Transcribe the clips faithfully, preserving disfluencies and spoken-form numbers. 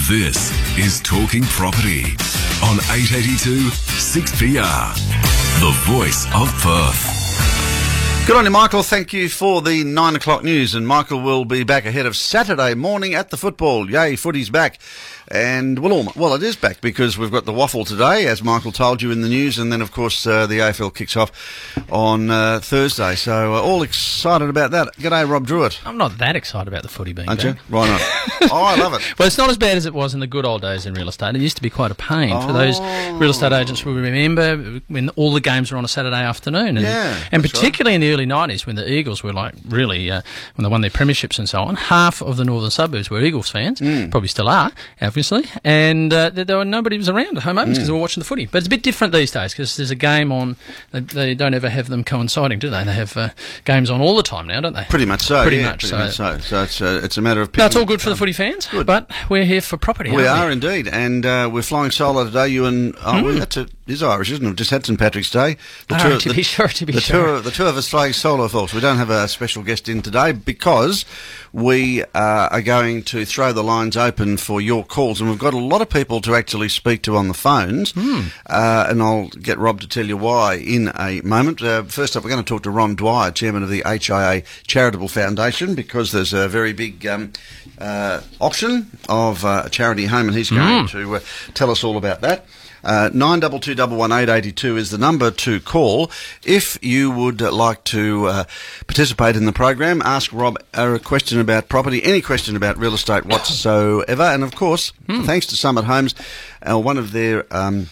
This is Talking Property on eight eighty-two six P R, the voice of Perth. Good on you, Michael. Thank you for the nine o'clock news. And Michael will be back ahead of Saturday morning at the football. Yay, footy's back. And, well, all, well, it is back because we've got the waffle today, as Michael told you in the news. And then, of course, uh, the A F L kicks off on uh, Thursday. So, uh, all excited about that. G'day, Rob Druitt. I'm not that excited about the footy being Aren't back. you? Why not? Oh, I love it. Well, it's not as bad as it was in the good old days in real estate. It used to be quite a pain oh. for those real estate agents who remember when all the games were on a Saturday afternoon. And, yeah, and particularly right. in the early nineties when the Eagles were like really, uh, when they won their premierships and so on, half of the northern suburbs were Eagles fans, mm. probably still are, obviously, and uh, there, there were nobody was around at home opens because mm. they were watching the footy. But it's a bit different these days because there's a game on, they, they don't ever have them coinciding, do they? They have uh, games on all the time now, don't they? Pretty much so, Pretty yeah, much pretty so. much so. So it's, uh, it's a matter of... No, it's all good for the footy fans, good. But we're here for property, We aren't are we? indeed, and uh, we're flying solo today, you and... Oh, mm. well, that's a, it's Irish, isn't it? We've just had Saint Patrick's Day. The oh, tour, to the, be sure, to be the sure. Tour, the two of us flying solo, folks. We don't have a special guest in today because we uh, are going to throw the lines open for your calls, and we've got a lot of people to actually speak to on the phones, mm. uh, and I'll get Rob to tell you why in a moment. Uh, first up, we're going to talk to Ron Dwyer, Chairman of the H I A Charitable Foundation, because there's a very big um, uh, auction of uh, a charity home, and he's going mm. to uh, tell us all about that. Uh, nine double two double one eight eighty two is the number to call if you would uh, like to uh, participate in the program. Ask Rob a question about property, any question about real estate whatsoever, and of course, mm. thanks to Summit Homes, uh, one of their um,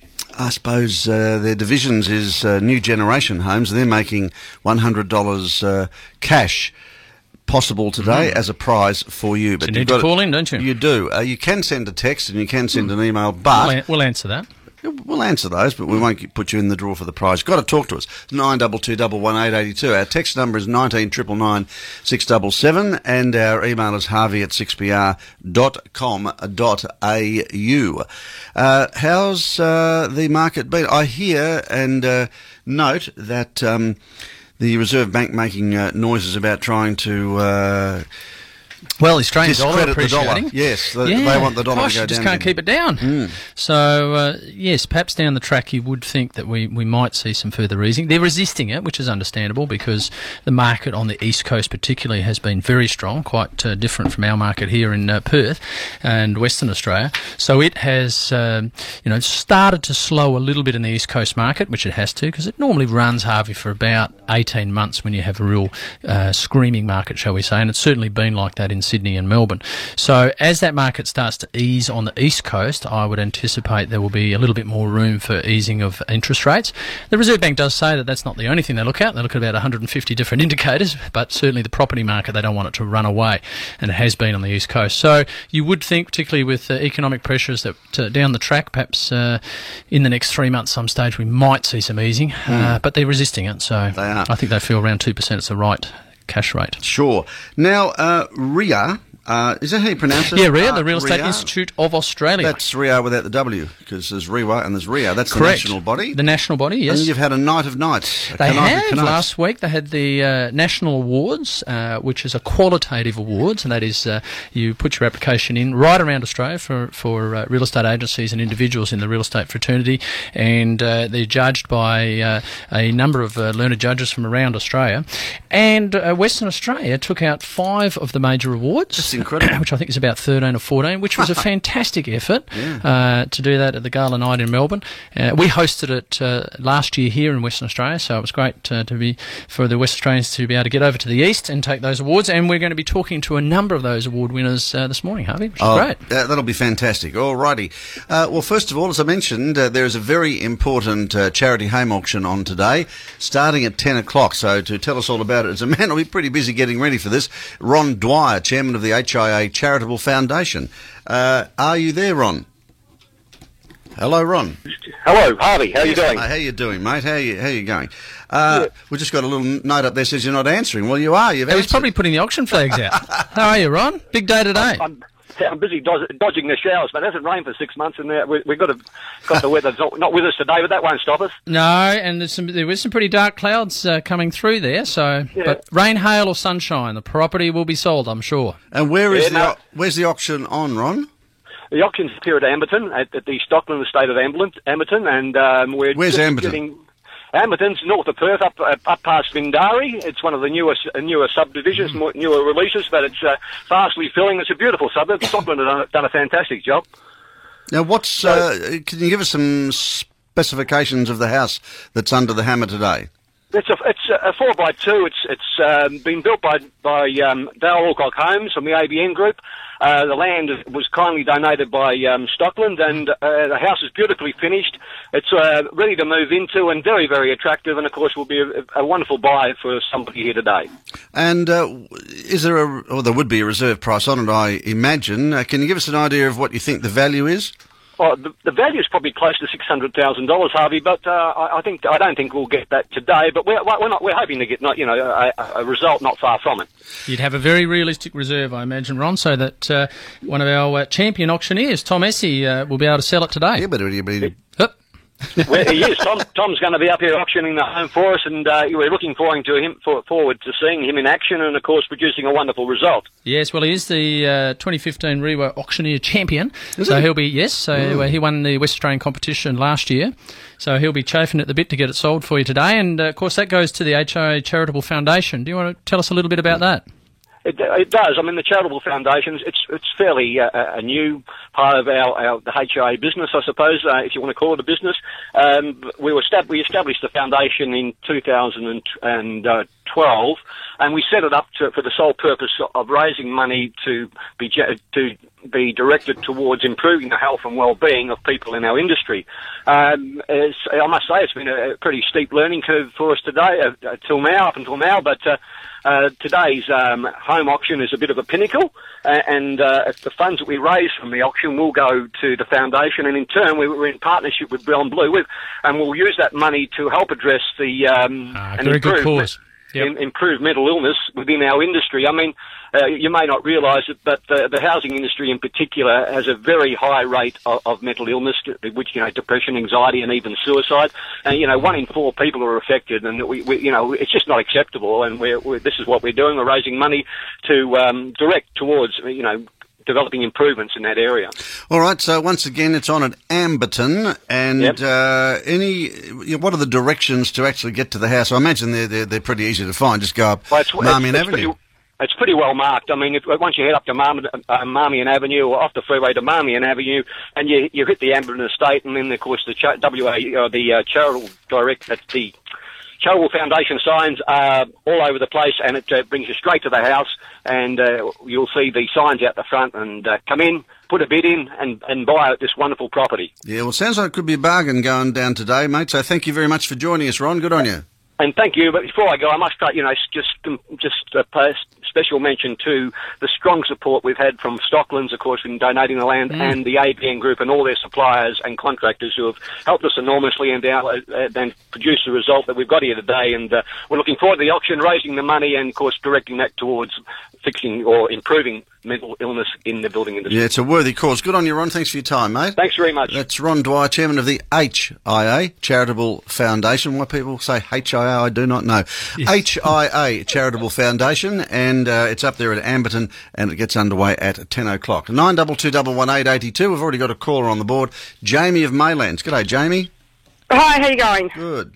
I suppose uh, their divisions is uh, New Generation Homes. They're making one hundred dollars uh, cash possible today mm. as a prize for you. But so you need to call in, don't you? You do. Uh, you can send a text and you can send mm. an email, but... We'll, we'll answer that. We'll answer those, but we won't put you in the draw for the prize. You've got to talk to us. nine double two double one eight eighty two. Our text number is nineteen nine nine nine six seven seven, and our email is harvey at six p r dot com dot a u. Uh, how's uh, the market been? I hear and uh, note that... Um, the Reserve Bank making uh, noises about trying to uh, well, the Australian dollar appreciating. The dollar. Yes, they, yeah. they want the dollar Gosh, to go you just down. can't keep it down. Mm. So, uh, yes, perhaps down the track you would think that we, we might see some further easing. They're resisting it, which is understandable because the market on the East Coast particularly has been very strong, quite uh, different from our market here in uh, Perth and Western Australia. So it has, um, you know, started to slow a little bit in the East Coast market, which it has to, because it normally runs, Harvey, for about eighteen months when you have a real uh, screaming market, shall we say, and it's certainly been like that in Sydney and Melbourne. So as that market starts to ease on the East Coast, I would anticipate there will be a little bit more room for easing of interest rates. The Reserve Bank does say that that's not the only thing they look at. They look at about one hundred fifty different indicators, but certainly the property market, they don't want it to run away, and it has been on the East Coast. So you would think, particularly with uh, economic pressures, that uh, down the track, perhaps uh, in the next three months some stage, we might see some easing, mm. uh, but they're resisting it. So they are. I think they feel around two percent is the right cash rate. Sure. Now, uh, R I A, uh, is that how you pronounce it? Yeah, R I A, uh, the Real Estate R I A? Institute of Australia. That's R I A without the W, because there's R I W A and there's R I A. That's Correct. the national body. The national body, yes. And you've had a night of nights. They have. Last week they had the uh, National Awards, uh, which is a qualitative awards, and that is uh, you put your application in right around Australia for, for uh, real estate agencies and individuals in the real estate fraternity, and uh, they're judged by uh, a number of uh, learned judges from around Australia. And uh, Western Australia took out five of the major awards. That's incredible. Which I think is about thirteen or fourteen, which was a fantastic effort yeah. uh, to do that at the Gala Night in Melbourne. Uh, we hosted it uh, last year here in Western Australia, so it was great uh, to be for the West Australians to be able to get over to the east and take those awards. And we're going to be talking to a number of those award winners uh, this morning, Harvey, which is oh, great. Uh, that'll be fantastic. All righty. Uh, well, first of all, as I mentioned, uh, there is a very important uh, charity home auction on today, starting at ten o'clock. So to tell us all about it, as a man will be pretty busy getting ready for this, Ron Dwyer, Chairman of the H I A Charitable Foundation. Uh, are you there, Ron? Hello, Ron. Hello, Harvey. How are yes, you doing? Mate, how you doing, mate? How you how you going? Uh, yeah. We've just got a little note up there that says you're not answering. Well, you are. You've He's probably putting the auction flags out. How are you, Ron? Big day today. I'm, I'm, I'm busy dodge, dodging the showers, but it hasn't rained for six months, and uh, we, we've got, to, got the weather not, not with us today, but that won't stop us. No, and there's some, there was some pretty dark clouds uh, coming through there. So, yeah. But rain, hail, or sunshine, the property will be sold, I'm sure. And where is yeah, the no. where's the auction on, Ron? The auction's here at Amberton, at, at the Stockland estate of Amberton, Amberton and um, we're Where's just Amberton? getting... Amberton's north of Perth, up up, up past Vindari. It's one of the newer newer subdivisions, more, newer releases, but it's uh, fastly filling. It's a beautiful suburb. Stockland have done, done a fantastic job. Now, what's uh, can you give us some specifications of the house that's under the hammer today? It's a it's a four by two. It's it's um, been built by by um, Dale Alcock Homes from the A B N Group. Uh, the land was kindly donated by um, Stockland, and uh, the house is beautifully finished. It's uh, ready to move into and very, very attractive, and of course will be a, a wonderful buy for somebody here today. And uh, is there a, or there would be a reserve price on it, I imagine. Uh, can you give us an idea of what you think the value is? Oh, the, the value is probably close to six hundred thousand dollars, Harvey. But uh, I, I think I don't think we'll get that today. But we're we're not we're hoping to get not you know a, a result not far from it. You'd have a very realistic reserve, I imagine, Ron, so that uh, one of our uh, champion auctioneers, Tom Essie, uh, will be able to sell it today. Yeah, but it'll be. Hup. Well, he is. Tom, Tom's going to be up here auctioning the home for us, and uh, we're looking forward to him for, forward to seeing him in action, and of course producing a wonderful result. Yes, well, he is the uh, twenty fifteen Rewa Auctioneer Champion. Is so he? he'll be yes. So Mm. uh, he won the West Australian competition last year. So he'll be chafing at the bit to get it sold for you today, and uh, of course that goes to the H I A Charitable Foundation. Do you want to tell us a little bit about that? It, it does. I mean, the charitable foundations, it's it's fairly uh, a new part of our, our the H I A business, I suppose, uh, if you want to call it a business. Um, we were stab- we established the foundation in two thousand twelve, and we set it up to, for the sole purpose of raising money to be ge- to be directed towards improving the health and well-being of people in our industry. Um, it's, I must say, it's been a, a pretty steep learning curve for us today, uh, till now, up until now, but uh, uh, today's um, home auction is a bit of a pinnacle, uh, and uh, the funds that we raise from the auction will go to the foundation, and in turn we we're in partnership with Brown Blue, with, and we'll use that money to help address the um, Ah, and very good improve cause. Yep. im- improve mental illness within our industry. I mean, uh, you may not realise it, but the, the housing industry in particular has a very high rate of, of mental illness, which, you know, depression, anxiety, and even suicide. And, you know, one in four people are affected, and, we, we you know, it's just not acceptable. And we're, we're, this is what we're doing. We're raising money to um, direct towards, you know, developing improvements in that area. All right, so once again, it's on at Amberton, and Yep. uh, any, you know, what are the directions to actually get to the house? I imagine they're they're, they're pretty easy to find. Just go up Well, it's, Marmion it's, it's Avenue. Pretty, it's pretty well marked. I mean, if, once you head up to Marmion, uh, Marmion Avenue, or off the freeway to Marmion Avenue, and you you hit the Amberton Estate, and then of course the Ch- W A or the uh, charitable direct that's the Charitable Foundation signs are all over the place, and it uh, brings you straight to the house, and uh, you'll see the signs out the front, and uh, come in, put a bid in, and, and buy this wonderful property. Yeah, well, sounds like it could be a bargain going down today, mate. So thank you very much for joining us, Ron. Good on you. And thank you. But before I go, I must, uh, you know, just just uh, pay a special mention to the strong support we've had from Stocklands, of course, in donating the land, mm. and the A B N Group and all their suppliers and contractors who have helped us enormously and now uh, then produced the result that we've got here today. And uh, we're looking forward to the auction, raising the money, and of course directing that towards fixing or improving mental illness in the building industry. Yeah, it's a worthy cause. Good on you, Ron. Thanks for your time, mate. Thanks very much. That's Ron Dwyer, Chairman of the H I A, Charitable Foundation. Why people say H I A, I do not know. Yes. H I A, Charitable Foundation, and uh, it's up there at Amberton, and it gets underway at ten o'clock. nine two two one one eight eight two. We've already got a caller on the board. Jamie of Maylands. G'day, Jamie. Hi, how you going? Good.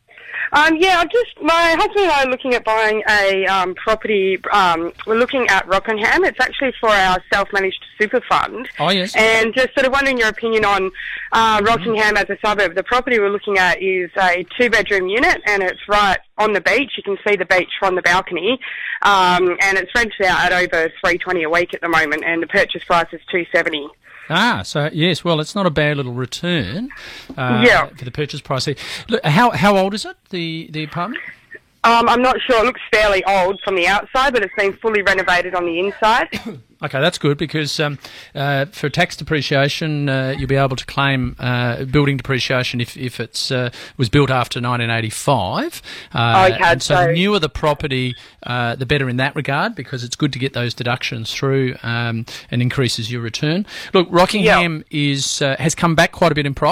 Um, yeah, I just my husband and I are looking at buying a um, property. Um, we're looking at Rockingham. It's actually for our self-managed super fund. Oh, yes. And just sort of wondering your opinion on uh, Rockingham as a suburb. The property we're looking at is a two-bedroom unit, and it's right on the beach. You can see the beach from the balcony, um, and it's rented out at over three twenty a week at the moment, and the purchase price is two seventy. Ah, so yes, well, it's not a bad little return uh, Yeah. for the purchase price. Look, how how old is it, the, the apartment? Um, I'm not sure. It looks fairly old from the outside, but it's been fully renovated on the inside. Okay, that's good because um, uh, for tax depreciation, uh, you'll be able to claim uh, building depreciation if if it's uh, was built after nineteen eighty-five. Uh, Okay, and so, so- the newer the property, uh, the better in that regard because it's good to get those deductions through um, and increases your return. Look, Rockingham is uh, has come back quite a bit in price.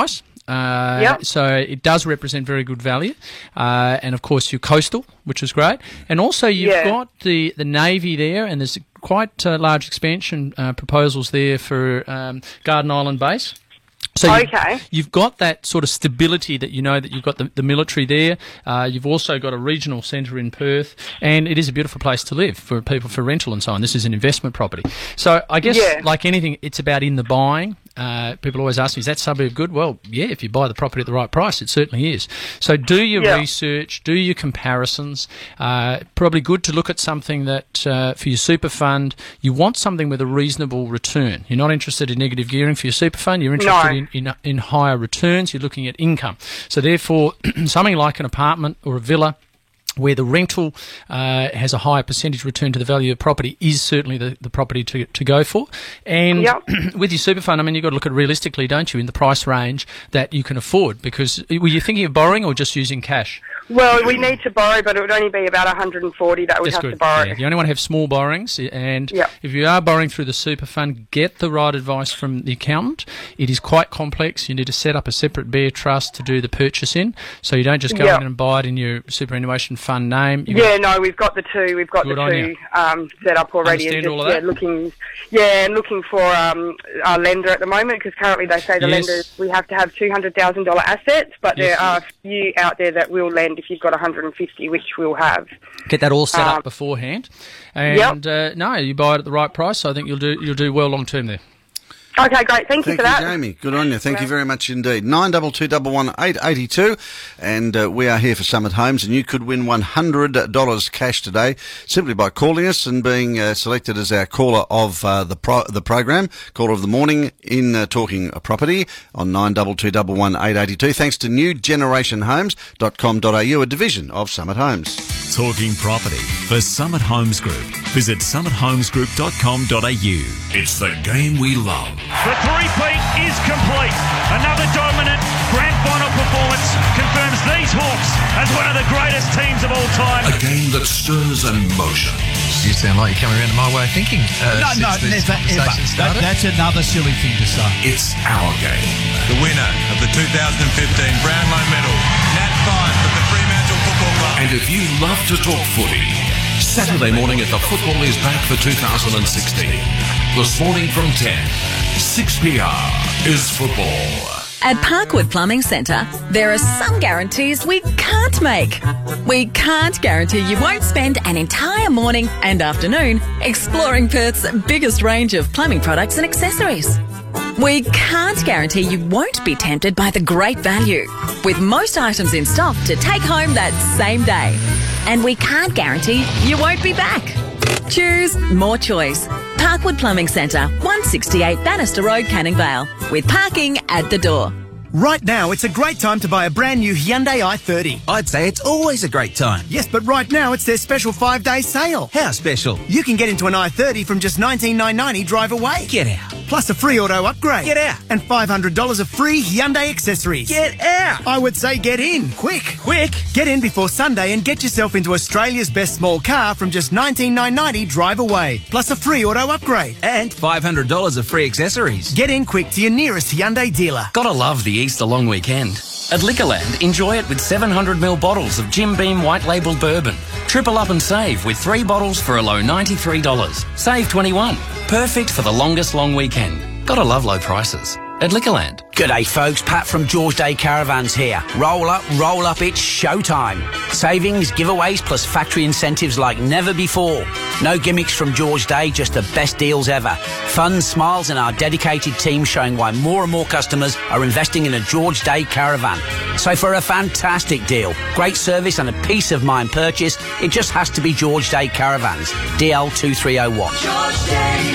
Uh, Yep. So it does represent very good value. Uh, and, of course, you're coastal, which is great. And also you've Yeah. got the, the Navy there, and there's quite uh, large expansion uh, proposals there for um, Garden Island Base. So you've, Okay. you've got that sort of stability that you know that you've got the, the military there. Uh, you've also got a regional centre in Perth, and it is a beautiful place to live for people for rental and so on. This is an investment property. So I guess, Yeah. like anything, it's about in the buying. Uh, people always ask me, is that suburb good? Well, yeah, if you buy the property at the right price, it certainly is. So do your Yeah. research, do your comparisons. Uh, probably good to look at something that, uh, for your super fund, you want something with a reasonable return. You're not interested in negative gearing for your super fund. You're interested No. in, in, in higher returns. You're looking at income. So therefore, something like an apartment or a villa where the rental uh, has a higher percentage return to the value of property is certainly the, the property to, to go for. And Yep. with your super fund, I mean, you've got to look at realistically, don't you, in the price range that you can afford. Because were you thinking of borrowing or just using cash? Well, we need to borrow, but it would only be about one hundred forty that we That's have good. to borrow. Yeah, you only want to have small borrowings, and Yep. if you are borrowing through the super fund, get the right advice from the accountant. It is quite complex. You need to set up a separate bear trust to do the purchase in, so you don't just go Yep. in and buy it in your superannuation fund name. You Yeah, no, we've got the two. We've got Good the on two you. um, set up already. Understand and all of just, that? Yeah, looking, yeah, and looking for um, our lender at the moment because currently they say the Yes. lenders we have to have two hundred thousand dollar assets, but Yes. there are a few out there that will lend if you've got one hundred fifty, which we'll have. Get that all set Um, up beforehand, and uh, no, you buy it at the right price. So I think you'll do you'll do well long term there. Okay, great. Thank you Thank for you, that. Jamie. Good on you. Thank you very much indeed. Nine double two double one eight eighty two, and uh, we are here for Summit Homes, and you could win one hundred dollars cash today simply by calling us and being uh, selected as our caller of uh, the pro- the program, caller of the morning in uh, Talking Property on nine double two double one eight eighty two. Thanks to new generation homes dot com dot a u, a division of Summit Homes. Talking Property for Summit Homes Group. Visit summit homes group dot com dot a u. It's the game we love. The three-peat is complete. Another dominant grand final performance confirms these Hawks as one of the greatest teams of all time. A game that stirs emotions. You sound like you're coming around to my way of thinking. Uh, No, no, since this never, ever. conversation That, started. that's another silly thing to say. It's our game. The winner of the two thousand fifteen Brownlow Medal, Nat Fyfe of the Fremantle Football Club. And if you love to talk footy, Saturday morning at the Football is back for two thousand sixteen. This morning from ten, six p r is football. At Parkwood Plumbing Centre, there are some guarantees we can't make. We can't guarantee you won't spend an entire morning and afternoon exploring Perth's biggest range of plumbing products and accessories. We can't guarantee you won't be tempted by the great value, with most items in stock to take home that same day. And we can't guarantee you won't be back. Choose more choice. Parkwood Plumbing Centre, one sixty-eight Bannister Road, Canning Vale, with parking at the door. Right now, it's a great time to buy a brand new Hyundai i thirty. I'd say it's always a great time. Yes, but right now it's their special five-day sale. How special? You can get into an i thirty from just nineteen thousand nine hundred ninety drive away. Get out. Plus a free auto upgrade. Get out. And five hundred dollars of free Hyundai accessories. Get out. I would say get in, quick. Quick. Get in before Sunday and get yourself into Australia's best small car from just nineteen thousand nine hundred ninety drive away. Plus a free auto upgrade. And five hundred dollars of free accessories. Get in quick to your nearest Hyundai dealer. Gotta love the Easter long weekend. At Liquorland, enjoy it with seven hundred milliliter bottles of Jim Beam White Label Bourbon. Triple up and save with three bottles for a low ninety-three dollars. Save twenty-one dollars. Perfect for the longest long weekend. Gotta love low prices. At Liquorland. G'day folks, Pat from George Day Caravans here. Roll up, roll up, it's showtime. Savings, giveaways plus factory incentives like never before. No gimmicks from George Day, just the best deals ever. Fun, smiles and our dedicated team showing why more and more customers are investing in a George Day Caravan. So for a fantastic deal, great service and a peace of mind purchase, it just has to be George Day Caravans. D L two three oh one. George Day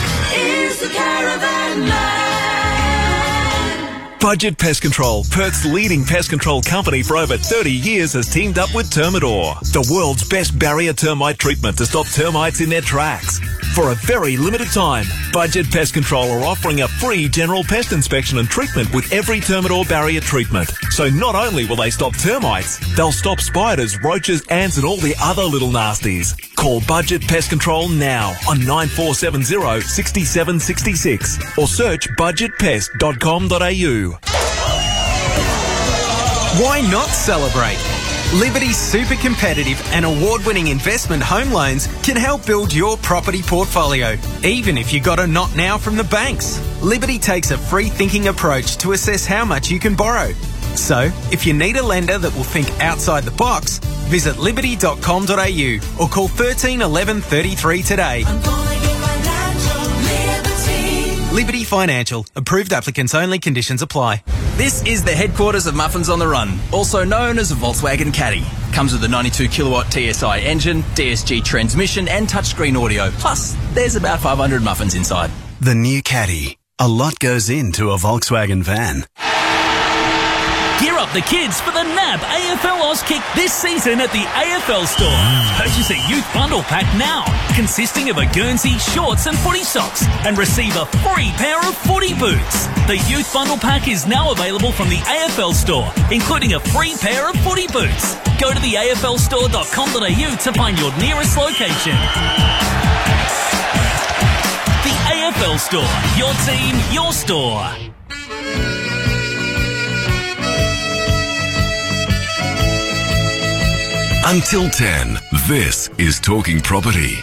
is the caravan man. Budget Pest Control, Perth's leading pest control company for over thirty years, has teamed up with Termidor, the world's best barrier termite treatment to stop termites in their tracks. For a very limited time, Budget Pest Control are offering a free general pest inspection and treatment with every Termidor barrier treatment. So not only will they stop termites, they'll stop spiders, roaches, ants and all the other little nasties. Call Budget Pest Control now on nine four seven zero, six seven six six or search budget pest dot com dot a u. Why not celebrate? Liberty's super competitive and award-winning investment home loans can help build your property portfolio, even if you got a not now from the banks. Liberty takes a free-thinking approach to assess how much you can borrow. So, if you need a lender that will think outside the box, visit liberty dot com dot a u or call thirteen eleven thirty-three today. Liberty Financial. Approved applicants only. Conditions apply. This is the headquarters of Muffins on the Run, also known as a Volkswagen Caddy. Comes with a ninety-two kilowatt T S I engine, D S G transmission and touchscreen audio. Plus, there's about five hundred muffins inside. The new Caddy. A lot goes into a Volkswagen van. Gear up the kids for the N A B A F L Oz Kick this season at the A F L store. Purchase a youth bundle pack now, consisting of a Guernsey, shorts and footy socks, and receive a free pair of footy boots. The youth bundle pack is now available from the A F L store, including a free pair of footy boots. Go to the A F L store dot com dot a u to find your nearest location. The A F L store, your team, your store. Until ten, this is Talking Property.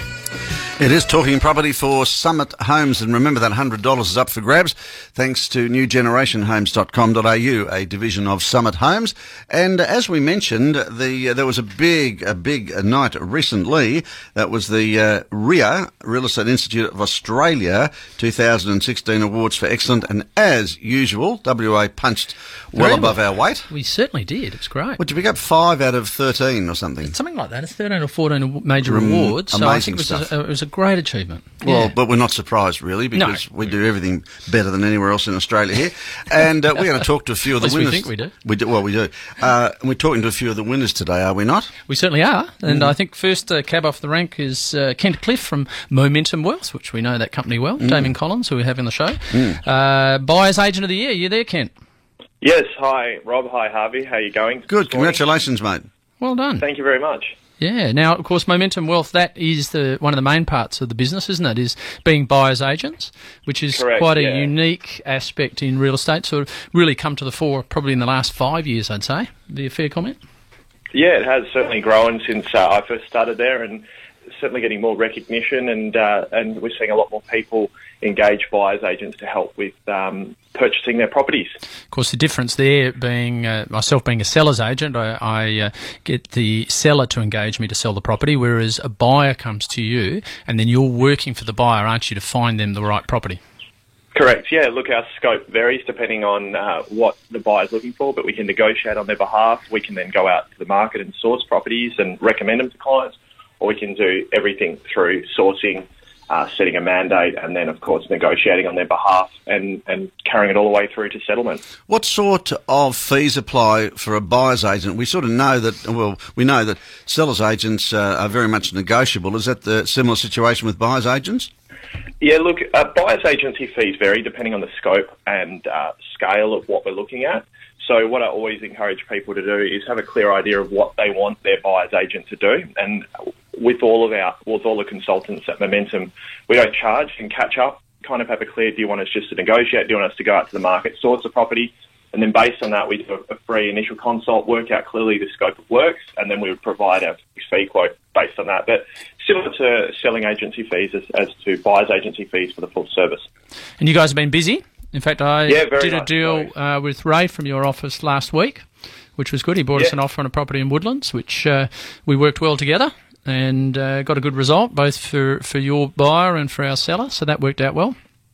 It is Talking Property for Summit Homes, and remember that one hundred dollars is up for grabs thanks to new generation homes dot com dot a u, a division of Summit Homes. And as we mentioned, the uh, there was a big a big night recently. That was the uh, R I A, Real Estate Institute of Australia two thousand sixteen Awards for Excellent, and as usual, W A punched well Very above well. our weight. We certainly did. It's great. Would you pick up five out of thirteen or something? Something like that. It's thirteen or fourteen major Mm, awards. So I think it was, stuff. a, it was a great achievement. Well, Yeah. but we're not surprised, really, because No. we do everything better than anywhere else in Australia here. And uh, we're going to talk to a few of the At least we winners. think we do. We do. Well, we do. Uh, and we're talking to a few of the winners today, are we not? We certainly are. And Mm. I think first uh, cab off the rank is uh, Kent Cliff from Momentum Wealth, which we know that company well. Mm. Damien Collins, who we have in the show. Mm. Uh, Buyer's Agent of the Year. You there, Kent? Yes, hi Rob, hi Harvey, how you going? Good, congratulations, mate. Well done. Thank you very much. Yeah. Now, of course, Momentum Wealth, that is the one of the main parts of the business, isn't it, is being buyer's agents, which is Correct, quite a yeah. unique aspect in real estate, sort of really come to the fore probably in the last five years, I'd say. Be a fair comment? Yeah, it has certainly grown since uh, I first started there, and certainly getting more recognition, and uh, and we're seeing a lot more people engage buyers agents to help with um, purchasing their properties. Of course, the difference there being uh, myself being a seller's agent, I, I uh, get the seller to engage me to sell the property, whereas a buyer comes to you and then you're working for the buyer, aren't you, to find them the right property? Correct, yeah. Look, our scope varies depending on uh, what the buyer's looking for, but we can negotiate on their behalf. We can then go out to the market and source properties and recommend them to clients, or we can do everything through sourcing, uh, setting a mandate, and then, of course, negotiating on their behalf and, and carrying it all the way through to settlement. What sort of fees apply for a buyer's agent? We sort of know that, well, we know that seller's agents uh, are very much negotiable. Is that the similar situation with buyer's agents? Yeah, look, uh, buyer's agency fees vary depending on the scope and uh, scale of what we're looking at. So what I always encourage people to do is have a clear idea of what they want their buyer's agent to do. And with all of our, with all the consultants at Momentum, we don't charge and catch up, kind of have a clear, do you want us just to negotiate? Do you want us to go out to the market, source a property? And then based on that, we do a free initial consult, work out clearly the scope of works, and then we would provide a fee quote based on that. But similar to selling agency fees as, as to buyer's agency fees for the full service. And you guys have been busy. In fact, I Yeah, very did a much deal uh, with Ray from your office last week, which was good. He brought us Yeah. an offer on a property in Woodlands, which uh, we worked well together and uh, got a good result, both for, for your buyer and for our seller. So that worked out well.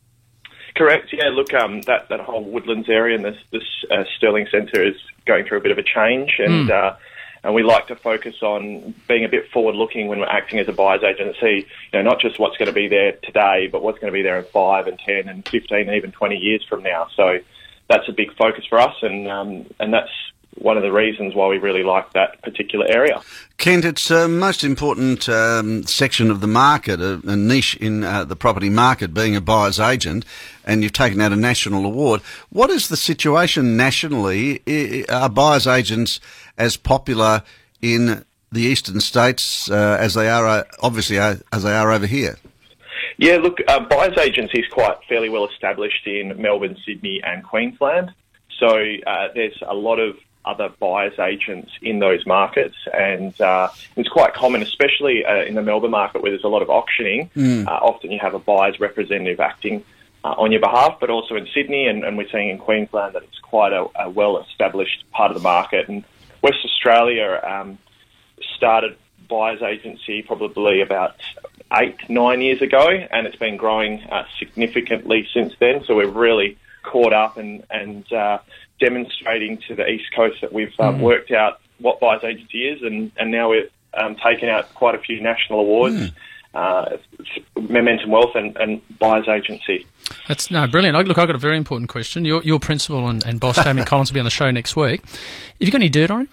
Correct. Yeah. Look, um, that that whole Woodlands area and this this uh, Stirling Centre is going through a bit of a change, and Mm. uh, and we like to focus on being a bit forward looking when we're acting as a buyer's agent and see, you know, not just what's going to be there today, but what's going to be there in five and ten and fifteen and even twenty years from now. So that's a big focus for us, and um, and that's one of the reasons why we really like that particular area. Kent, it's the uh, most important um, section of the market, a, a niche in uh, the property market, being a buyer's agent, and you've taken out a national award. What is the situation nationally? I, are buyer's agents as popular in the eastern states uh, as they are, uh, obviously, uh, as they are over here? Yeah, look, uh, buyer's agency is quite fairly well established in Melbourne, Sydney and Queensland. So uh, there's a lot of other buyers agents in those markets, and uh, it's quite common, especially uh, in the Melbourne market where there's a lot of auctioning. Mm. Uh, often you have a buyer's representative acting uh, on your behalf, but also in Sydney, and, and we're seeing in Queensland that it's quite a, a well-established part of the market. And West Australia um, started buyer's agency probably about eight, nine years ago, and it's been growing uh, significantly since then. So we've really caught up and, and uh, demonstrating to the East Coast that we've um, mm. worked out what buyer's agency is, and, and now we've um, taken out quite a few national awards, mm. uh, Momentum Wealth and, and buyer's agency. That's no brilliant. Look, I've got a very important question. Your your principal and, and boss, Damien Collins, will be on the show next week. Have you got any dirt on him?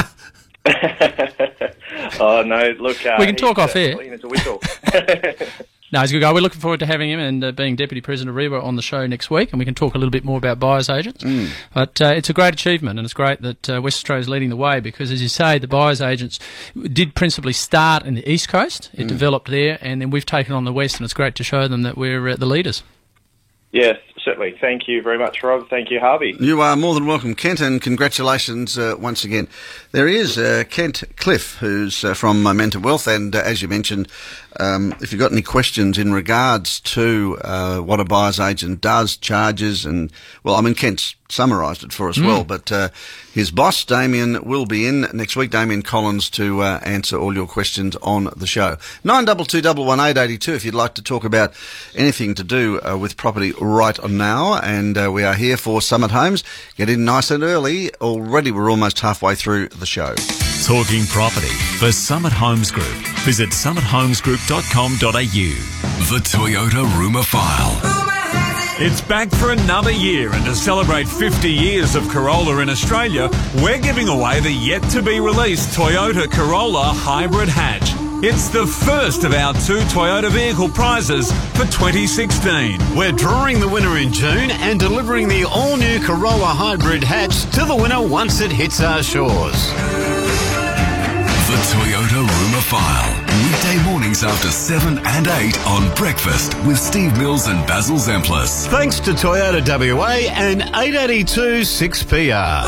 Oh, no, look... Uh, we can talk off uh, air. Clean as a whistle. No, he's a good guy. We're looking forward to having him and uh, being Deputy President of REWA on the show next week, and we can talk a little bit more about buyers agents. Mm. But uh, it's a great achievement, and it's great that uh, West Australia is leading the way because, as you say, the buyers agents did principally start in the East Coast. It Mm. developed there, and then we've taken on the West, and it's great to show them that we're uh, the leaders. Yes, certainly. Thank you very much, Rob. Thank you, Harvey. You are more than welcome, Kent, and congratulations uh, once again. There is uh, Kent Cliff, who's uh, from Momentum Wealth, and uh, as you mentioned, um, if you've got any questions in regards to uh, what a buyer's agent does, charges, and, well, I mean, Kent's summarised it for us mm. well, but uh, his boss, Damien, will be in next week, Damien Collins, to uh, answer all your questions on the show. nine two two, one one eight, eight two if you'd like to talk about anything to do uh, with property right on now, and uh, we are here for Summit Homes. Get in nice and early. Already we're almost halfway through the show. Talking property for Summit Homes Group. Visit summit homes group dot com dot a u. The Toyota Rumour File. It's back for another year, and to celebrate fifty years of Corolla in Australia, we're giving away the yet-to-be-released Toyota Corolla Hybrid Hatch. It's the first of our two Toyota vehicle prizes for twenty sixteen. We're drawing the winner in June and delivering the all-new Corolla Hybrid Hatch to the winner once it hits our shores. The Toyota Rumour File. Weekday mornings after seven and eight on Breakfast with Steve Mills and Basil Zemplis. Thanks to Toyota W A and eight eighty-two six P R.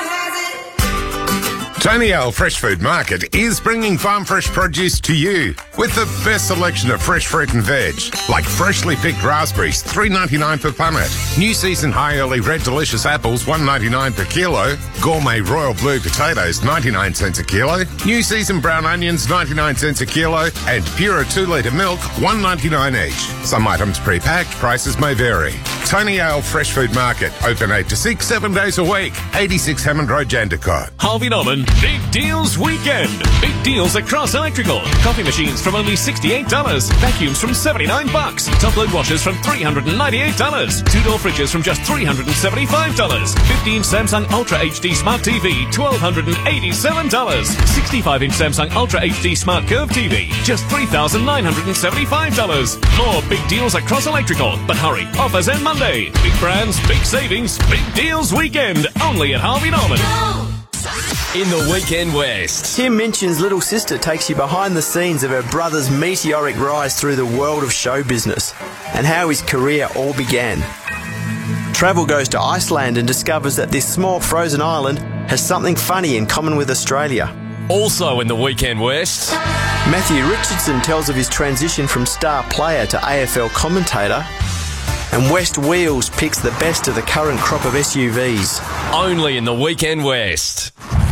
Tony Ale Fresh Food Market is bringing farm fresh produce to you with the best selection of fresh fruit and veg, like freshly picked raspberries, three dollars ninety-nine per punnet, new season high early red delicious apples, one dollar ninety-nine per kilo, gourmet royal blue potatoes, ninety-nine cents a kilo, new season brown onions, ninety-nine cents a kilo, and Pura two litre milk, one dollar ninety-nine each. Some items pre-packed, prices may vary. Tony Ale Fresh Food Market, open eight to six, seven days a week, eighty-six Hammond Road, Jandakot. Harvey Norman, Big Deals Weekend. Big deals across electrical. Coffee machines from only sixty-eight dollars. Vacuums from seventy-nine bucks. Top load washers from three hundred ninety-eight dollars. Two-door fridges from just three hundred seventy-five dollars. fifteen Samsung Ultra H D Smart T V, one thousand two hundred eighty-seven dollars. sixty-five inch Samsung Ultra H D Smart Curve T V, just three thousand nine hundred seventy-five dollars. More big deals across electrical. But hurry, offers end Monday. Big brands, big savings, big deals weekend. Only at Harvey Norman. In the Weekend West. Tim Minchin's little sister takes you behind the scenes of her brother's meteoric rise through the world of show business and how his career all began. Travel goes to Iceland and discovers that this small frozen island has something funny in common with Australia. Also in the Weekend West. Matthew Richardson tells of his transition from star player to A F L commentator. And West Wheels picks the best of the current crop of S U Vs. Only in the Weekend West.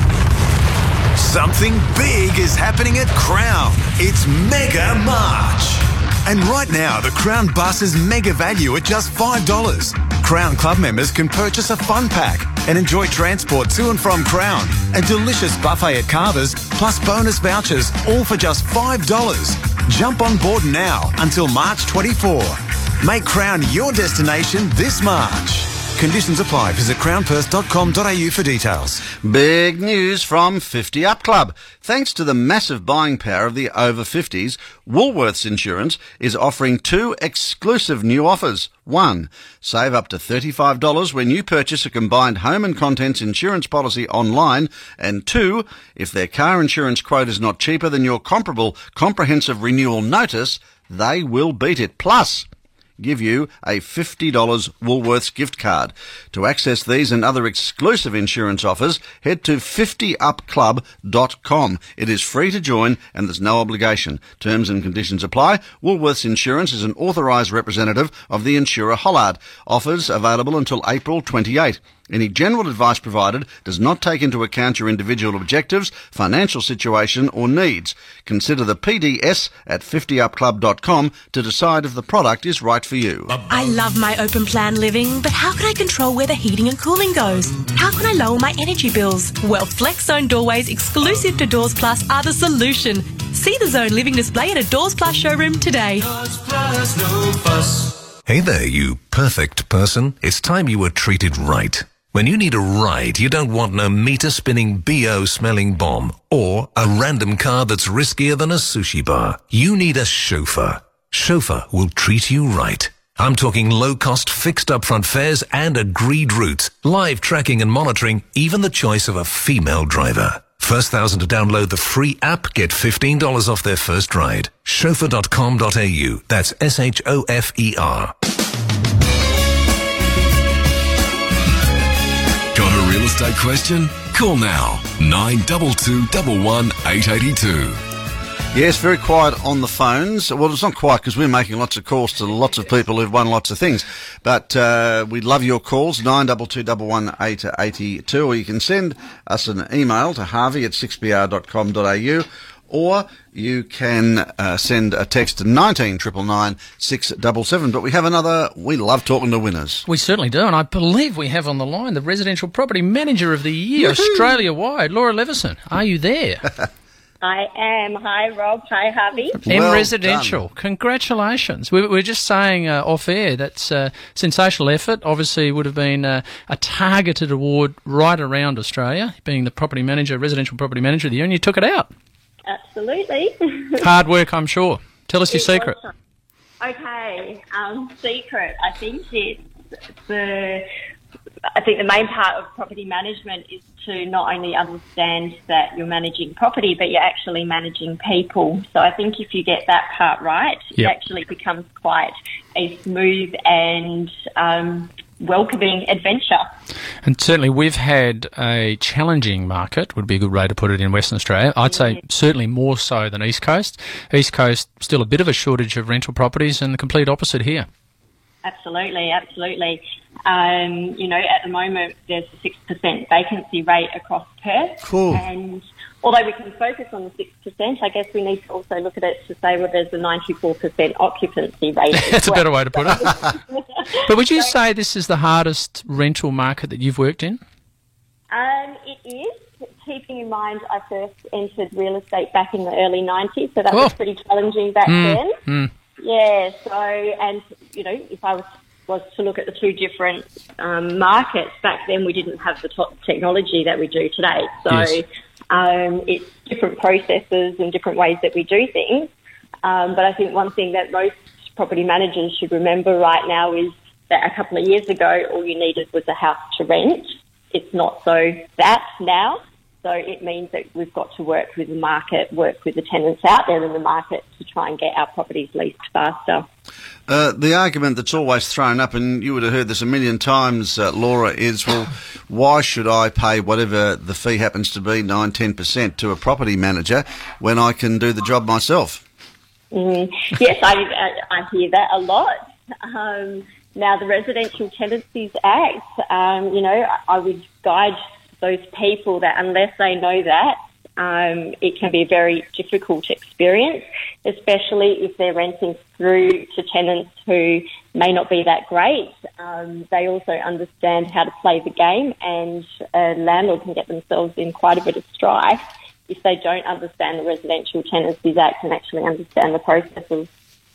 Something big is happening at Crown. It's Mega March. And right now, the Crown bus is mega value at just five dollars. Crown Club members can purchase a fun pack and enjoy transport to and from Crown, a delicious buffet at Carver's, plus bonus vouchers, all for just five dollars. Jump on board now until March twenty-fourth. Make Crown your destination this March. Conditions apply. Visit crown perth dot com dot a u for details. Big news from fifty Up Club. Thanks to the massive buying power of the over fifties, Woolworths Insurance is offering two exclusive new offers. One, save up to thirty-five dollars when you purchase a combined home and contents insurance policy online. And two, if their car insurance quote is not cheaper than your comparable comprehensive renewal notice, they will beat it. Plus, give you a fifty dollars Woolworths gift card. To access these and other exclusive insurance offers, head to fifty up club dot com. It is free to join and there's no obligation. Terms and conditions apply. Woolworths Insurance is an authorised representative of the insurer Hollard. Offers available until April twenty-eighth. Any general advice provided does not take into account your individual objectives, financial situation or needs. Consider the P D S at fifty up club dot com to decide if the product is right for you. I love my open plan living, but how can I control where the heating and cooling goes? How can I lower my energy bills? Well, Flex Zone doorways exclusive to Doors Plus are the solution. See the Zone living display at a Doors Plus showroom today. Doors Plus, no fuss. Hey there, you perfect person. It's time you were treated right. When you need a ride, you don't want no meter-spinning B O-smelling bomb or a random car that's riskier than a sushi bar. You need a chauffeur. Chauffeur will treat you right. I'm talking low-cost, fixed upfront fares and agreed routes, live tracking and monitoring, even the choice of a female driver. First thousand to download the free app, get fifteen dollars off their first ride. chauffeur dot com dot a u. That's S H O F E R. Got a real estate question? Call now. nine two two one one eight eight two. Yes, very quiet on the phones. Well, it's not quiet because we're making lots of calls to lots of people who've won lots of things. But uh, we love your calls, nine two two one one eight eight two, or you can send us an email to harvey at six p r dot com dot a u, or you can uh, send a text to nineteen nine nine nine six seven seven. But we have another, we love talking to winners. We certainly do, and I believe we have on the line the Residential Property Manager of the Year, Australia-wide, Laura Leveson. Are you there? I am. Hi, Rob. Hi, Harvey. M Well Residential. done. Congratulations. We we were just saying uh, off air that's uh, sensational effort. Obviously would have been uh, a targeted award right around Australia, being the property manager, Residential Property Manager of the Year, and you took it out. Absolutely. Hard work, I'm sure. Tell us your It secret. was. Okay. Um, secret. I think it's the. I think the main part of property management is to not only understand that you're managing property, but you're actually managing people. So I think if you get that part right, Yep. it actually becomes quite a smooth and um, welcoming adventure. And certainly we've had a challenging market, would be a good way to put it, in Western Australia. I'd say certainly more so than East Coast. East Coast, still a bit of a shortage of rental properties, and the complete opposite here. Absolutely, absolutely. Um, you know, at the moment, there's a six percent vacancy rate across Perth. Cool. And although we can focus on the six percent, I guess we need to also look at it to say, well, there's a ninety-four percent occupancy rate. That's a better way to put it. But would you say this is the hardest rental market that you've worked in? Um, it is, keeping in mind I first entered real estate back in the early nineties, so that Oh. was pretty challenging back Mm, then. mm. Yeah, so, and, you know, if I was, was to look at the two different um, markets, back then we didn't have the top technology that we do today. So Yes. um, it's different processes and different ways that we do things. Um, but I think one thing that most property managers should remember right now is that a couple of years ago, all you needed was a house to rent. It's not so that now. So it means that we've got to work with the market, work with the tenants out there in the market to try and get our properties leased faster. Uh, the argument that's always thrown up, and you would have heard this a million times, uh, Laura, is, well, why should I pay whatever the fee happens to be, nine, ten percent, to a property manager when I can do the job myself? Mm, yes, I, I, I hear that a lot. Um, now, the Residential Tenancies Act, um, you know, I, I would guide those people that unless they know that, um, it can be a very difficult experience, especially if they're renting through to tenants who may not be that great. Um, they also understand how to play the game, and a landlord can get themselves in quite a bit of strife if they don't understand the Residential Tenancies Act and actually understand the processes.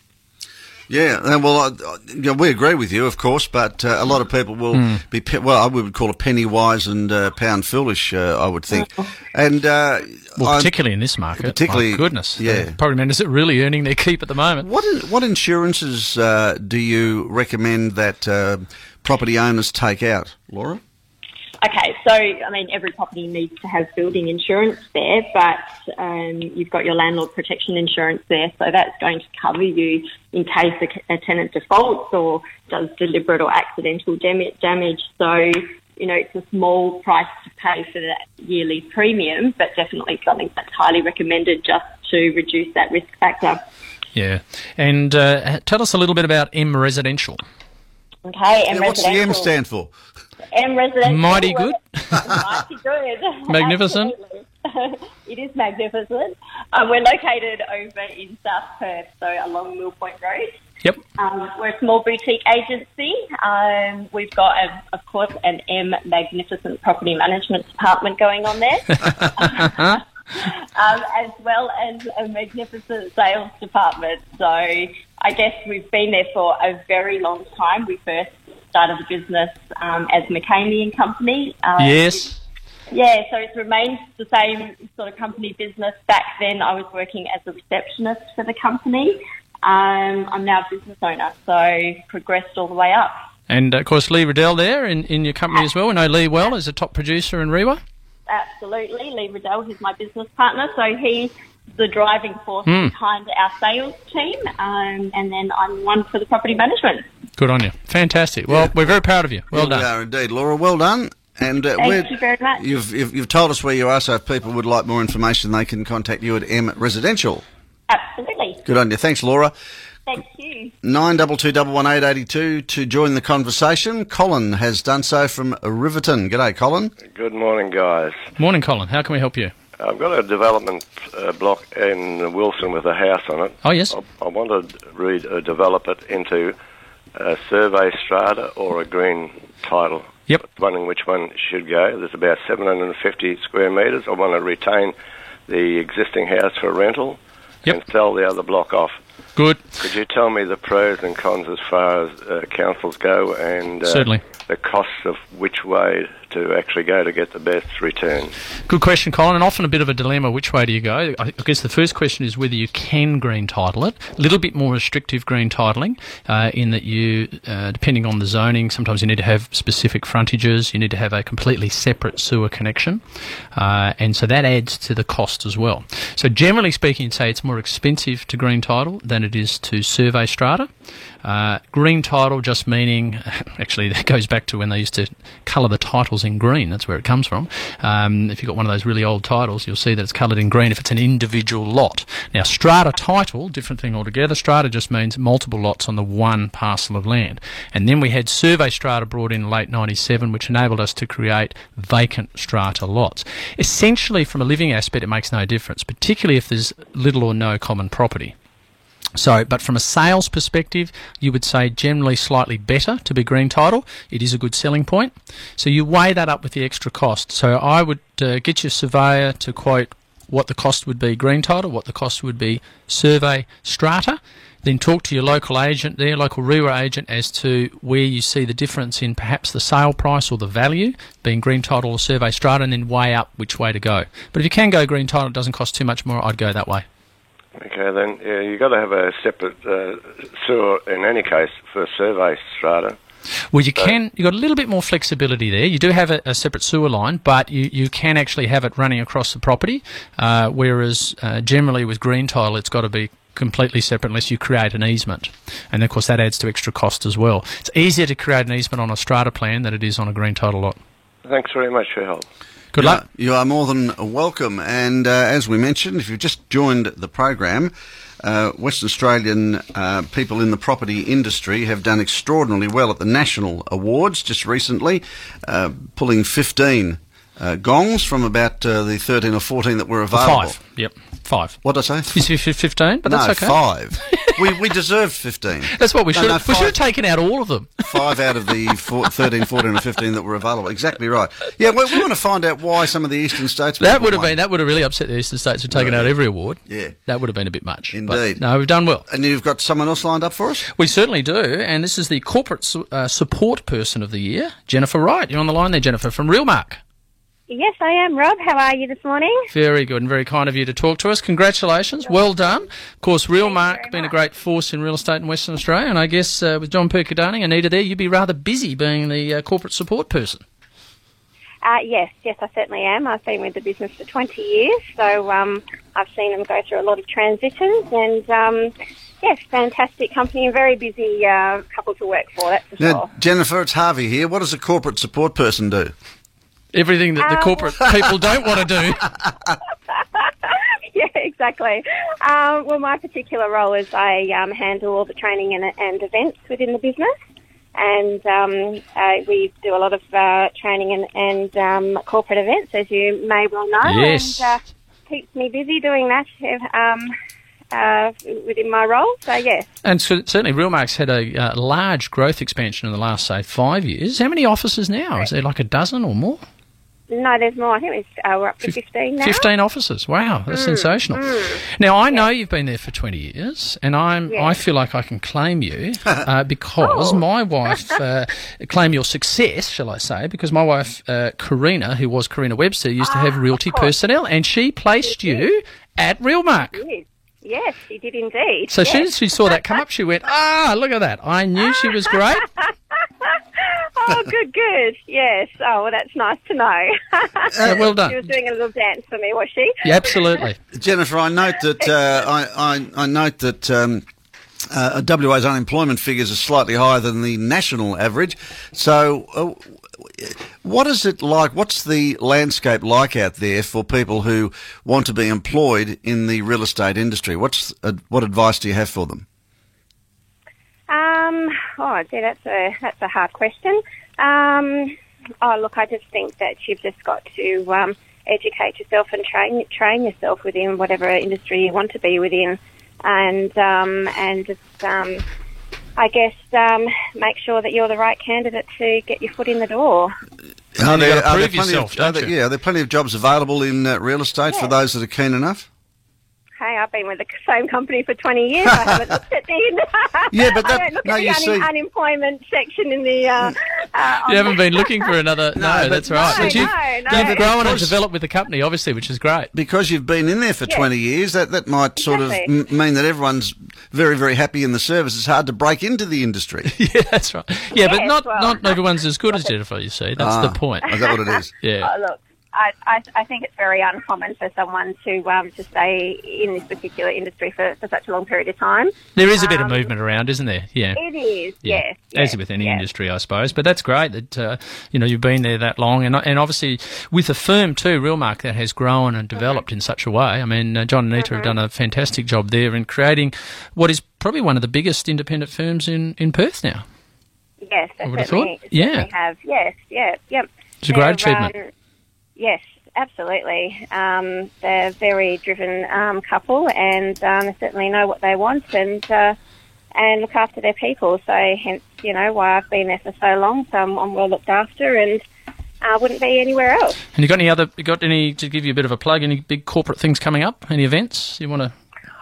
Yeah, uh, well, I, I, you know, we agree with you, of course, but uh, a lot of people will Mm. be, pe- well, we would call it penny wise and uh, pound foolish, uh, I would think. And uh, Well, I'm- particularly in this market. particularly, My goodness. yeah. The property managers are really earning their keep at the moment. What in, what insurances uh, do you recommend that uh, property owners take out, Laura? Okay, so, I mean, every property needs to have building insurance there, but um, you've got your landlord protection insurance there, so that's going to cover you in case a, a tenant defaults or does deliberate or accidental dam- damage. So, you know, it's a small price to pay for that yearly premium, but definitely something that's highly recommended just to reduce that risk factor. Yeah. And uh, tell us a little bit about M Residential. Okay, M Yeah, what's the Residential. M stand for? M Residential. Mighty good. Mighty good. Magnificent. Absolutely. It is magnificent. Um, we're located over in South Perth, so along Mill Point Road. Yep. Um, we're a small boutique agency. Um, we've got, a, of course, an M Magnificent property management department going on there. um, as well as a magnificent sales department. So I guess we've been there for a very long time. We first started the business um, as McCamey and Company. Um, yes. Yeah, so it's remained the same sort of company business. Back then I was working as a receptionist for the company. Um, I'm now a business owner, so progressed all the way up. And, of course, Lee Riddell there in, in your company as well. We know Lee well as a top producer in Rewa. Absolutely. Lee Riddell, who's my business partner, so he's the driving force Mm. behind our sales team, um, and then I'm one for the property management. Good on you. Fantastic. Well, we're very proud of you. Well Here done. We are indeed, Laura. Well done. And uh, Thank we're- you very much. You've, you've you've told us where you are, so if people would like more information, they can contact you at M Residential. Absolutely. Good on you. Thanks, Laura. Thank you. Nine double two double one eight eighty two to join the conversation. Colin has done so from Riverton. G'day, Colin. Good morning, guys. Morning, Colin. How can we help you? I've got a development uh, block in Wilson with a house on it. Oh, yes. I, I want to re- uh, develop it into a survey strata or a green title. Yep. Wondering which one should go. There's about seven hundred fifty square metres. I want to retain the existing house for rental Yep. and sell the other block off. Good. Could you tell me the pros and cons as far as uh, councils go and uh, Certainly. the costs of which way to actually go to get the best return? Good question, Colin, and often a bit of a dilemma. Which way do you go? I guess the first question is whether you can green title it. A little bit more restrictive green titling uh, in that you, uh, depending on the zoning, sometimes you need to have specific frontages, you need to have a completely separate sewer connection, uh, and so that adds to the cost as well. So generally speaking, you'd say it's more expensive to green title than it is to survey strata. Uh, green title just meaning, actually that goes back to when they used to colour the titles in green, that's where it comes from. Um, if you've got one of those really old titles, you'll see that it's coloured in green if it's an individual lot. Now strata title, different thing altogether. Strata just means multiple lots on the one parcel of land. And then we had survey strata brought in late ninety-seven, which enabled us to create vacant strata lots. Essentially from a living aspect it makes no difference, particularly if there's little or no common property. So, but from a sales perspective, you would say generally slightly better to be green title. It is a good selling point. So you weigh that up with the extra cost. So I would uh, get your surveyor to quote what the cost would be green title, what the cost would be survey strata. Then talk to your local agent there, local R E W A agent, as to where you see the difference in perhaps the sale price or the value, being green title or survey strata, and then weigh up which way to go. But if you can go green title, it doesn't cost too much more, I'd go that way. Okay, then yeah, you've got to have a separate uh, sewer in any case for survey strata. Well, you can. You've got a little bit more flexibility there. You do have a, a separate sewer line, but you, you can actually have it running across the property, uh, whereas uh, generally with green title it's got to be completely separate unless you create an easement. And, of course, that adds to extra cost as well. It's easier to create an easement on a strata plan than it is on a green title lot. Thanks very much for your help. Good you luck. Are, you are more than welcome. And uh, as we mentioned, if you've just joined the program, uh, Western Australian uh, people in the property industry have done extraordinarily well at the National Awards just recently, uh, pulling fifteen uh, gongs from about uh, the thirteen or fourteen that were available. Five. Yep, five. What did I say? You said fifteen, but no, that's okay. five. we we deserved fifteen. That's what we No, should no, have. We five. should have taken out all of them. Five out of the four, thirteen, fourteen or fifteen that were available. Exactly right. Yeah, we, we want to find out why some of the eastern states... That would have been that would have really upset the eastern states for taking Right. out every award. Yeah. That would have been a bit much. Indeed. But, no, we've done well. And you've got someone else lined up for us? We certainly do, and this is the Corporate su- uh, Support Person of the Year, Jennifer Wright. You're on the line there, Jennifer, from Realmark. Yes, I am, Rob. How are you this morning? Very good and very kind of you to talk to us. Congratulations. Well done. Of course, Realmark been a great force in real estate in Western Australia, and I guess uh, with John Perker-Darning, Anita there, you'd be rather busy being the uh, corporate support person. Uh, yes, yes, I certainly am. I've been with the business for twenty years, so um, I've seen them go through a lot of transitions, and um, yes, fantastic company and very busy uh, couple to work for, that's for Now, sure. Jennifer, it's Harvey here. What does a corporate support person do? Everything that the Um, corporate people don't want to do. Yeah, exactly. Um, well, my particular role is I um, handle all the training and, and events within the business. And um, uh, we do a lot of uh, training and, and um, corporate events, as you may well know. Yes. And uh, keeps me busy doing that um, uh, within my role. So, yes. And so, certainly Realmark's had a uh, large growth expansion in the last, say, five years. How many offices now? Is there like a dozen or more? No, there's more. I think it's, uh, we're up to fifteen now. fifteen offices. Wow, that's Mm, sensational. mm. Now, I know you've been there for twenty years, and I'm, Yes. I feel like I can claim you uh, because Oh. my wife, uh, claim your success, shall I say, because my wife, uh, Karina, who was Karina Webster, used to have Realty Personnel, and she placed you at Realmark. Yes. Yes, she did indeed. So as yes. soon as she saw that come up, she went, ah, look at that. I knew she was great. Oh, good, good. Yes. Oh, well, that's nice to know. Uh, well done. She was doing a little dance for me, was she? Yeah, absolutely. Jennifer, I note that uh, I, I, I note that um, uh, W A's unemployment figures are slightly higher than the national average. So, uh, what is it like? What's the landscape like out there for people who want to be employed in the real estate industry? What's uh, what advice do you have for them? Um, oh, gee, that's a that's a hard question. Um, oh, look, I just think that you've just got to um, educate yourself and train train yourself within whatever industry you want to be within, and um, and just um, I guess um, make sure that you're the right candidate to get your foot in the door. Are You've there, got to are there prove plenty yourself, of, are don't there, you? yeah, are there plenty of jobs available in uh, real estate for Yeah. those that are keen enough? Hey, I've been with the same company for twenty years. I haven't looked at the Yeah, but that- I don't look no, at the you un- see- unemployment section in the. Uh, uh, You haven't been looking for another... No, but- that's right. No, But you've, no, no. you've grown and Because- developed with the company, obviously, which is great. Because you've been in there for Yes. twenty years, that, that might sort Exactly. of m- mean that everyone's very, very happy in the service. It's hard to break into the industry. Yeah, that's right. Yeah, but Yes, not, well- not everyone's as good as Jennifer, you see. That's Ah, the point. Is that what it is? Yeah. Oh, look, I, I, I think it's very uncommon for someone to um, to stay in this particular industry for, for such a long period of time. There is a bit of Um, movement around, isn't there? Yeah. It is, Yeah. yes. As with any yes. industry, I suppose. But that's great that, uh, you know, you've been there that long. And, and obviously with a firm too, Realmark, that has grown and developed in such a way. I mean, uh, John and Anita have done a fantastic job there in creating what is probably one of the biggest independent firms in, in Perth now. Yes, I they would have certainly, thought. Yeah. certainly have. Yes, yeah, yep. It's a great They're, achievement. um, yes, absolutely. Um, they're a very driven um, couple, and um, they certainly know what they want and uh, and look after their people. So, hence, you know, why I've been there for so long. So I'm, I'm well looked after, and I uh, wouldn't be anywhere else. And you got any other, you got any, to give you a bit of a plug, any big corporate things coming up? Any events you want to?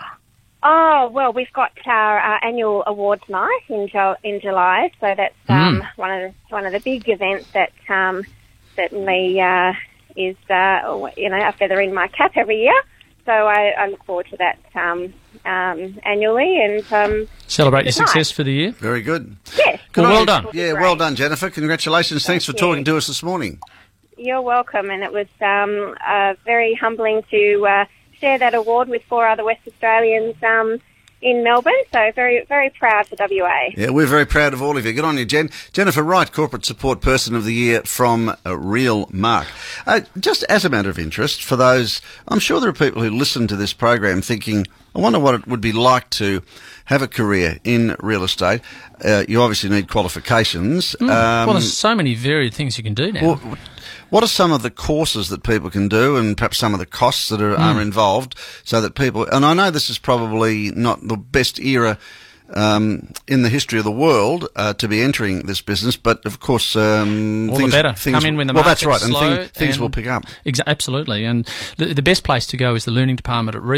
Oh, well, we've got our uh, annual awards night in Ju- in July, so that's um, Mm. one of the, one of the big events that um, certainly uh, is uh, you know a feather in my cap every year. So I, I look forward to that um, um, annually and um, Celebrate your it's nice. success for the year. Very good. Yes. Good Well, on well you. done. Yeah, well done, Jennifer. Congratulations. Thanks for Thank talking you. to us this morning. You're welcome, and it was um, uh, very humbling to uh, share that award with four other West Australians um, in Melbourne. So very, very proud for W A. Yeah, we're very proud of all of you. Good on you, Jen. Jennifer Wright, Corporate Support Person of the Year from uh, Realmark. Uh, just as a matter of interest, for those, I'm sure there are people who listen to this program thinking, I wonder what it would be like to have a career in real estate. Uh, you obviously need qualifications. Mm. Um, well, there's so many varied things you can do now. well, what are some of the courses that people can do and perhaps some of the costs that are, Mm. are involved so that people, and I know this is probably not the best era um, in the history of the world uh, to be entering this business, but of course um, All things, the better. things Come in when the well, market's that's right, slow and thing, things and- will pick up. Exa- absolutely. And the, the best place to go is the learning department at R E W A.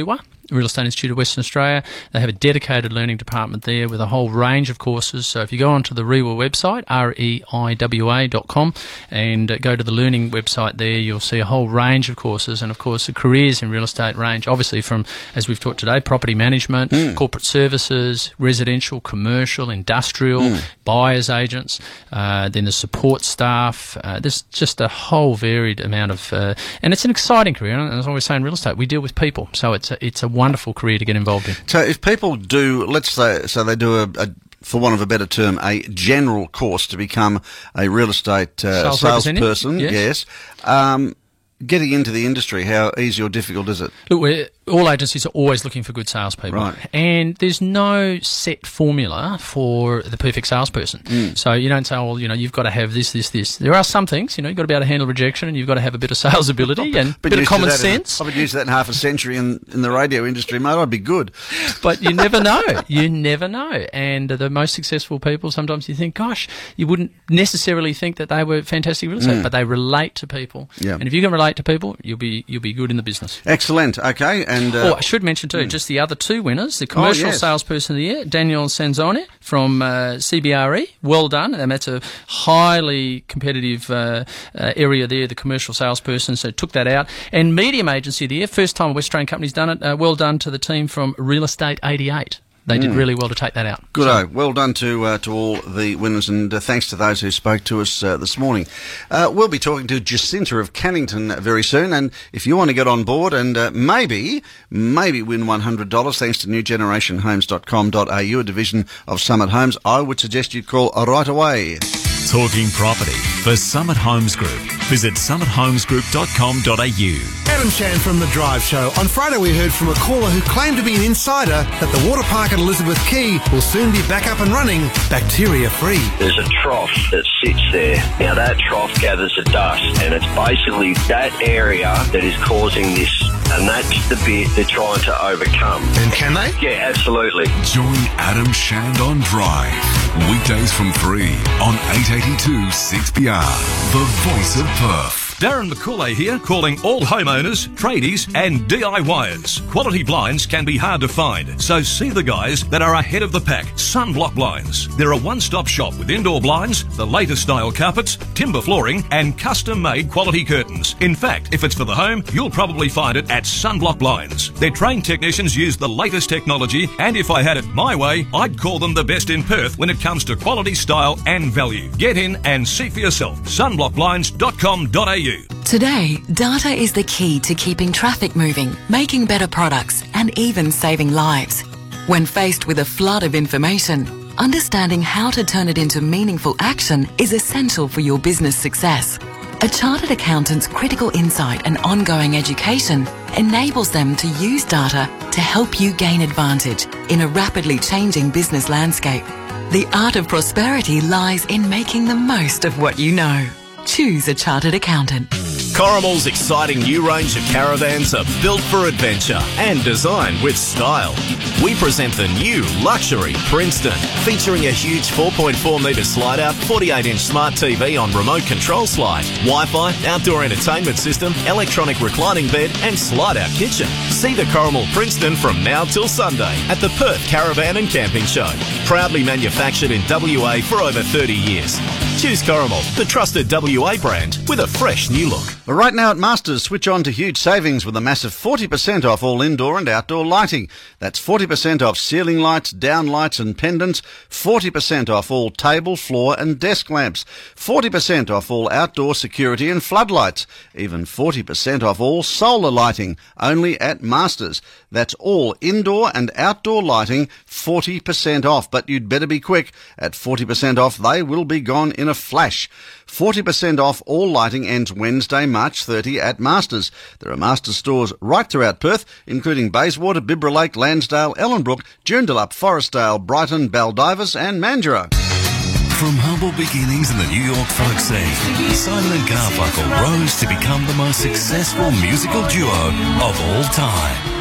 Real Estate Institute of Western Australia. They have a dedicated learning department there with a whole range of courses. So if you go onto the REIWA website, R E I W A dot com, and uh, go to the learning website there, you'll see a whole range of courses. And, of course, the careers in real estate range, obviously from, as we've talked today, property management, mm. corporate services, residential, commercial, industrial, mm. buyers agents, uh, then the support staff. Uh, there's just a whole varied amount of, uh, and it's an exciting career. And as I always say in real estate, we deal with people, so it's a, it's a wonderful career to get involved in. So if people do, let's say, so they do a, a for want of a better term, a general course to become a real estate uh, salesperson, yes. yes. Um, getting into the industry, how easy or difficult is it? Look, we're, all agencies are always looking for good salespeople. Right. And there's no set formula for the perfect salesperson. Mm. So you don't say, oh, well, you know, you've got to have this, this, this. There are some things, you know, you've got to be able to handle rejection and you've got to have a bit of sales ability and a bit of common sense. I've been used to that in half a century in, in the radio industry, mate. I'd be good. But you never know. You never know. And the most successful people, sometimes you think, gosh, you wouldn't necessarily think that they were fantastic real estate, mm. but they relate to people. Yeah. And if you can relate to people, you'll be you'll be good in the business. Excellent. Okay. And uh, oh, I should mention too, mm. just the other two winners: the commercial oh, yes. salesperson of the year, Daniel Sanzone from uh, C B R E. Well done, and that's a highly competitive uh, uh, area there. The commercial salesperson, so took that out. And medium agency of the year, first time a West Australian company's done it. Uh, well done to the team from Real Estate eighty-eight. They did mm. really well to take that out. Good. So. Well done to uh, to all the winners, and uh, thanks to those who spoke to us uh, this morning. Uh, we'll be talking to Jacinta of Cannington very soon, and if you want to get on board and uh, maybe, maybe win one hundred dollars thanks to new generation homes dot com dot a u, a division of Summit Homes, I would suggest you call right away. Talking property for Summit Homes Group. Visit summit homes group dot com dot a u. Adam Chan from The Drive Show. On Friday we heard from a caller who claimed to be an insider that the water park at Elizabeth Quay will soon be back up and running, bacteria-free. There's a trough that sits there. Now that trough gathers the dust, and it's basically that area that is causing this, and that's the bit they're trying to overcome. And can they? Yeah, absolutely. Join Adam Shand on Drive. Weekdays from three on eight eighty-two six P R, the voice of Perth. Darren McCauley here, calling all homeowners, tradies and D I Yers. Quality blinds can be hard to find, so see the guys that are ahead of the pack. Sunblock Blinds. They're a one-stop shop with indoor blinds, the latest style carpets, timber flooring and custom-made quality curtains. In fact, if it's for the home, you'll probably find it at Sunblock Blinds. Their trained technicians use the latest technology, and if I had it my way, I'd call them the best in Perth when it comes to quality, style and value. Get in and see for yourself. sunblock blinds dot com dot a u. Today, data is the key to keeping traffic moving, making better products, and even saving lives. When faced with a flood of information, understanding how to turn it into meaningful action is essential for your business success. A chartered accountant's critical insight and ongoing education enables them to use data to help you gain advantage in a rapidly changing business landscape. The art of prosperity lies in making the most of what you know. Choose a chartered accountant. Coromal's exciting new range of caravans are built for adventure and designed with style. We present the new luxury Princeton, featuring a huge four point four metre slide-out, forty-eight inch smart T V on remote control slide, Wi-Fi, outdoor entertainment system, electronic reclining bed and slide-out kitchen. See the Coromal Princeton from now till Sunday at the Perth Caravan and Camping Show. Proudly manufactured in W A for over thirty years. Choose Coromal, the trusted W A brand, with a fresh new look. Right now at Masters, switch on to huge savings with a massive forty percent off all indoor and outdoor lighting. That's forty percent off ceiling lights, down lights and pendants, forty percent off all table, floor and desk lamps, forty percent off all outdoor security and floodlights, even forty percent off all solar lighting, only at Masters. That's all indoor and outdoor lighting, forty percent off. But you'd better be quick. At forty percent off, they will be gone in a flash. forty percent off all lighting ends Wednesday, March thirtieth at Masters. There are Masters stores right throughout Perth, including Bayswater, Bibra Lake, Lansdale, Ellenbrook, Joondalup, Forestdale, Brighton, Baldivis and Mandurah. From humble beginnings in the New York folk scene, Simon and Garfunkel rose to become the most successful musical duo of all time.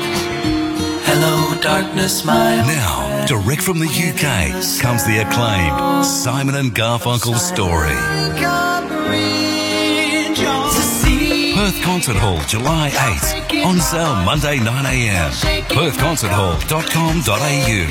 Hello, darkness, my Now, direct from the U K, comes the acclaimed Simon and Garfunkel story. Perth Concert Hall, July eighth. On sale Monday nine a m. perth concert hall dot com dot a u.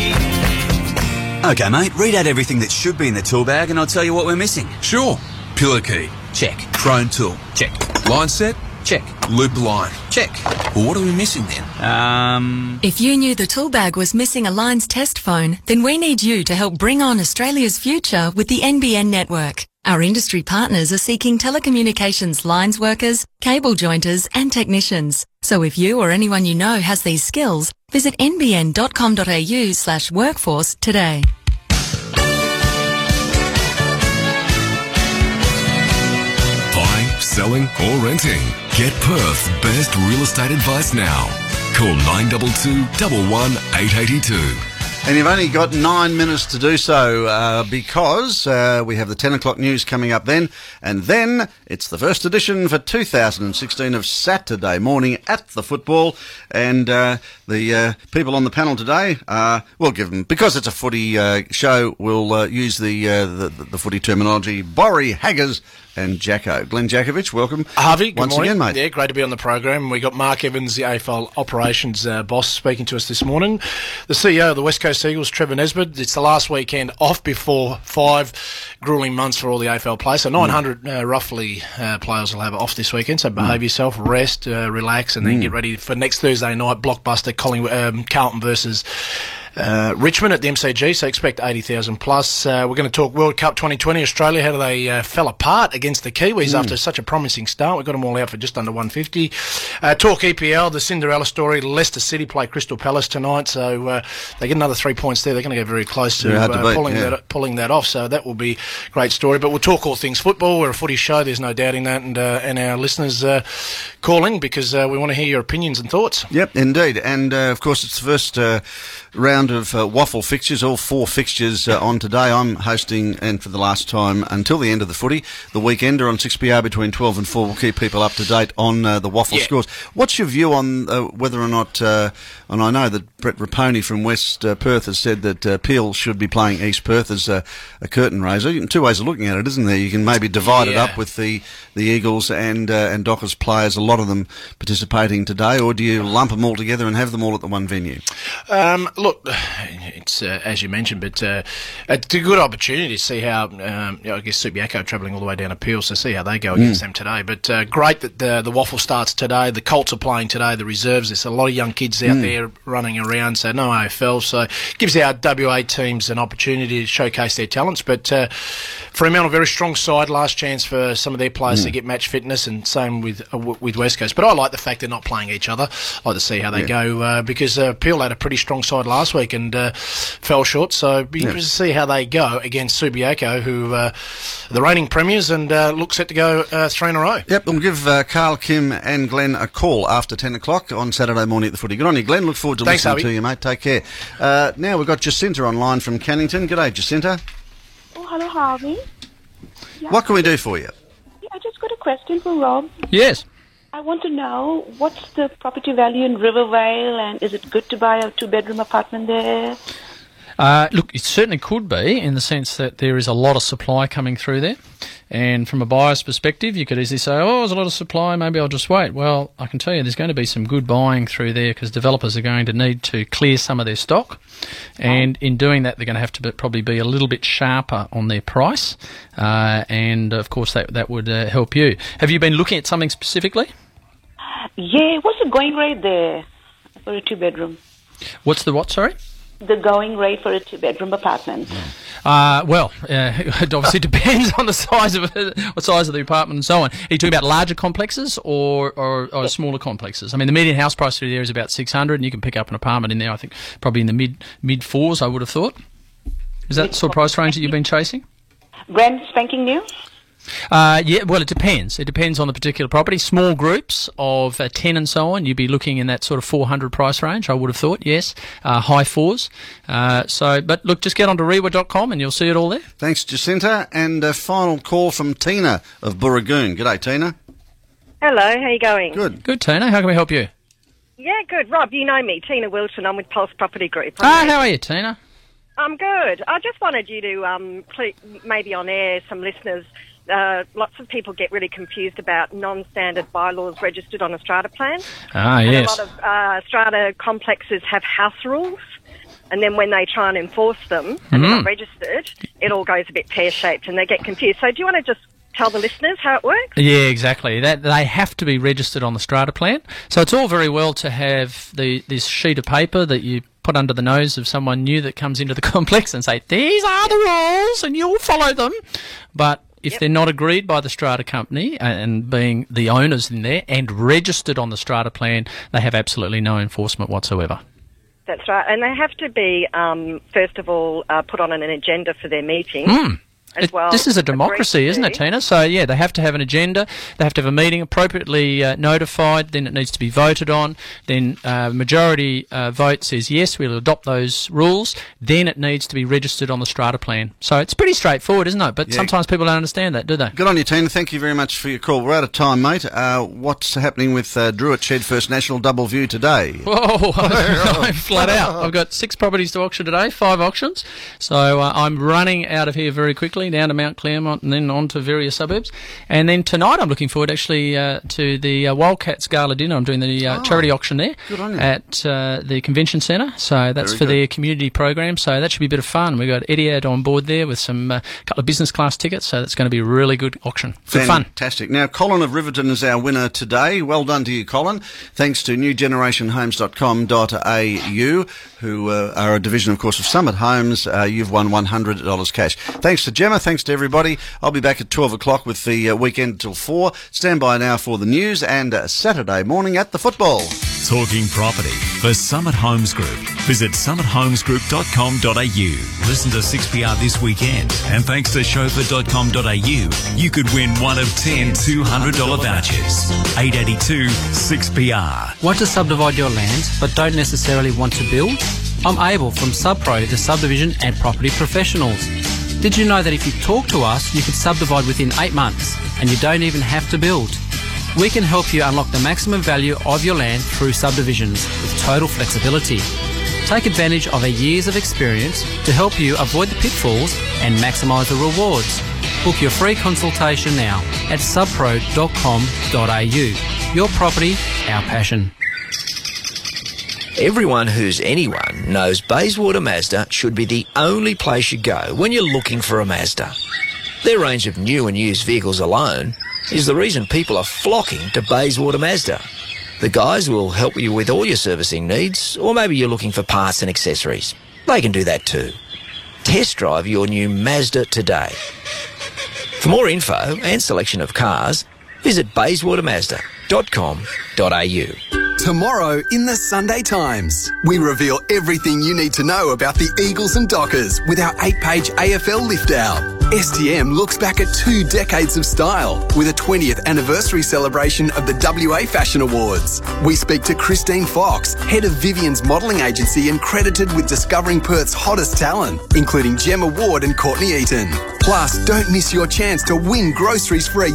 Okay, mate, read out everything that should be in the tool bag and I'll tell you what we're missing. Sure. Pillar key. Check. Chrome tool. Check. Line set. Check. Loop line. Check. Well, what are we missing then? Um... If you knew the tool bag was missing a Lines test phone, then we need you to help bring on Australia's future with the N B N network. Our industry partners are seeking telecommunications lines workers, cable jointers and technicians. So if you or anyone you know has these skills, visit n b n dot com dot a u slash workforce today. Buying, selling or renting. Get Perth's best real estate advice now. Call nine two two, one one, eight eight two. And you've only got nine minutes to do so uh, because uh, we have the ten o'clock news coming up then. And then it's the first edition for two thousand sixteen of Saturday Morning at the Football. And uh, the uh, people on the panel today, uh, we'll give them, because it's a footy uh, show, we'll uh, use the, uh, the the footy terminology. Borry, Haggers and Jacko. Glenn Jakovich, welcome. Harvey, good once morning. again, mate. Yeah, great to be on the program. We got Mark Evans, the A F L operations uh, boss, speaking to us this morning. The C E O of the West Coast Eagles, Trevor Nesbitt. It's the last weekend off before five gruelling months for all the A F L players. So nine hundred mm. uh, roughly uh, players will have off this weekend. So behave mm. yourself, rest, uh, relax, and then mm. get ready for next Thursday night blockbuster Collingwood, um, Carlton versus Uh, Richmond at the M C G, so expect eighty thousand plus. Uh, we're going to talk World Cup twenty twenty Australia, how they uh, fell apart against the Kiwis mm. after such a promising start. We've got them all out for just under one fifty. Uh, talk E P L, the Cinderella story. Leicester City play Crystal Palace tonight, so uh, they get another three points there. They're going to go very close to, uh, to beat, pulling, yeah. that, pulling that off, so that will be a great story. But we'll talk all things football. We're a footy show, there's no doubting that, and, uh, and our listeners uh, calling because uh, we want to hear your opinions and thoughts. Yep, indeed. And, uh, of course, it's the first uh, round of uh, waffle fixtures, all four fixtures uh, on today. I'm hosting, and for the last time until the end of the footy, the Weekender on six P R between twelve and four. We'll keep people up to date on uh, the waffle yeah. scores. What's your view on uh, whether or not, uh, and I know that Brett Raponi from West uh, Perth has said that uh, Peel should be playing East Perth as a, a curtain raiser. Two ways of looking at it, isn't there? You can maybe divide yeah. it up with the, the Eagles and, uh, and Dockers players, a lot of them participating today, or do you lump them all together and have them all at the one venue? Um, look, it's uh, as you mentioned, but uh, it's a good opportunity to see how, um, you know, I guess Subiaco travelling all the way down to Peel, so see how they go against mm. them today. But uh, great that the, the waffle starts today. The Colts are playing today, the reserves. There's a lot of young kids out mm. there running around, so no A F L, so gives our W A teams an opportunity to showcase their talents. But uh, Fremantle, very strong side, last chance for some of their players mm. to get match fitness, and same with uh, with West Coast. But I like the fact they're not playing each other. I like to see how they yeah. go, uh, because uh, Peel had a pretty strong side last week and uh, fell short, so be yeah. interested to see how they go against Subiaco, who uh, are the reigning premiers and uh, look set to go uh, three in a row. Yep, we'll give uh, Carl, Kim and Glenn a call after ten o'clock on Saturday morning at the footy. Good on you, Glenn. Look forward to Thanks, listening Harvey. to you, mate. Take care. Uh, now we've got Jacinta online from Cannington. G'day, Jacinta. Oh, hello, Harvey. Yeah, what can we do for you? Yeah, I just got a question for Rob. Yes. I want to know what's the property value in Rivervale, and is it good to buy a two-bedroom apartment there? Uh, look, it certainly could be, in the sense that there is a lot of supply coming through there. And from a buyer's perspective, you could easily say, oh, there's a lot of supply, maybe I'll just wait. Well, I can tell you there's going to be some good buying through there, because developers are going to need to clear some of their stock. And in doing that, they're going to have to be, probably be a little bit sharper on their price. Uh, and, of course, that, that would uh, help you. Have you been looking at something specifically? Yeah, what's the going rate there for a two-bedroom? What's the what, sorry? The going rate for a two-bedroom apartment. Uh, well, uh, it obviously depends on the size of it, the size of the apartment and so on. Are you talking about larger complexes or, or, or smaller complexes? I mean, the median house price through there is about six hundred, and you can pick up an apartment in there, I think, probably in the mid mid fours, I would have thought. Is that the sort of price range that you've been chasing? Brand spanking new? Uh, yeah, well, it depends. It depends on the particular property. Small groups of uh, ten and so on, you'd be looking in that sort of four hundred price range, I would have thought, yes. Uh, high fours. Uh, so, but look, just get onto rewa dot com and you'll see it all there. Thanks, Jacinta. And a final call from Tina of Burragoon. G'day, Tina. Hello, how you going? Good. Good, Tina. How can we help you? Yeah, good. Rob, you know me, Tina Wilson. I'm with Pulse Property Group. Ah, how are you, Tina? I'm good. I just wanted you to, um, ple- maybe on air, some listeners uh, lots of people get really confused about non-standard bylaws registered on a strata plan. Ah, and yes. a lot of uh, strata complexes have house rules, and then when they try and enforce them and Mm. they're not registered, it all goes a bit pear-shaped and they get confused. So do you want to just tell the listeners how it works? Yeah, exactly. That they have to be registered on the strata plan. So it's all very well to have the this sheet of paper that you put under the nose of someone new that comes into the complex and say, these are the rules and you'll follow them. But if Yep. they're not agreed by the strata company and being the owners in there and registered on the strata plan, they have absolutely no enforcement whatsoever. That's right. And they have to be, um, first of all, uh, put on an agenda for their meeting. Mm. As It- well, this is a democracy, agreed isn't to. it, Tina? So, yeah, they have to have an agenda. They have to have a meeting appropriately uh, notified. Then it needs to be voted on. Then uh, majority uh, vote says, yes, we'll adopt those rules. Then it needs to be registered on the strata plan. So it's pretty straightforward, isn't it? But Yeah. sometimes people don't understand that, do they? Good on you, Tina. Thank you very much for your call. We're out of time, mate. Uh, what's happening with uh, Druitt Shed First National Double View today? Whoa, I'm flat out. I've got six properties to auction today, five auctions. So uh, I'm running out of here very quickly, down to Mount Claremont and then on to various suburbs. And then tonight I'm looking forward actually uh, to the uh, Wildcats Gala dinner. I'm doing the uh, Oh, charity auction there good on you. at uh, the Convention Centre. So that's Very for good. their community program. So that should be a bit of fun. We've got Etihad on board there with some uh, couple of business class tickets. So that's going to be a really good auction. Good fun. Fantastic. Now, Colin of Riverton is our winner today. Well done to you, Colin. Thanks to new generation homes dot com dot a u, who uh, are a division, of course, of Summit Homes. Uh, you've won one hundred dollars cash. Thanks to Gemma. Thanks to everybody. I'll be back at twelve o'clock with the uh, weekend till four. Stand by now for the news and uh, Saturday morning at the football. Talking property for Summit Homes Group. Visit summit homes group dot com dot a u. Listen to six P R this weekend, and thanks to chauffeur dot com dot a u, you could win one of ten two hundred dollars vouchers. eight eight two six P R. Want to subdivide your land but don't necessarily want to build? I'm Abel from SubPro, the subdivision and property professionals. Did you know that if you talk to us, you could subdivide within eight months and you don't even have to build? We can help you unlock the maximum value of your land through subdivisions with total flexibility. Take advantage of our years of experience to help you avoid the pitfalls and maximise the rewards. Book your free consultation now at subpro dot com dot a u. Your property, our passion. Everyone who's anyone knows Bayswater Mazda should be the only place you go when you're looking for a Mazda. Their range of new and used vehicles alone is the reason people are flocking to Bayswater Mazda. The guys will help you with all your servicing needs, or maybe you're looking for parts and accessories. They can do that too. Test drive your new Mazda today. For more info and selection of cars, visit bayswater mazda dot com dot a u. Tomorrow in the Sunday Times, we reveal everything you need to know about the Eagles and Dockers with our eight-page A F L lift-out. S T M looks back at two decades of style with a twentieth anniversary celebration of the W A Fashion Awards. We speak to Christine Fox, head of Vivian's modelling agency and credited with discovering Perth's hottest talent, including Gemma Ward and Courtney Eaton. Plus, don't miss your chance to win groceries for a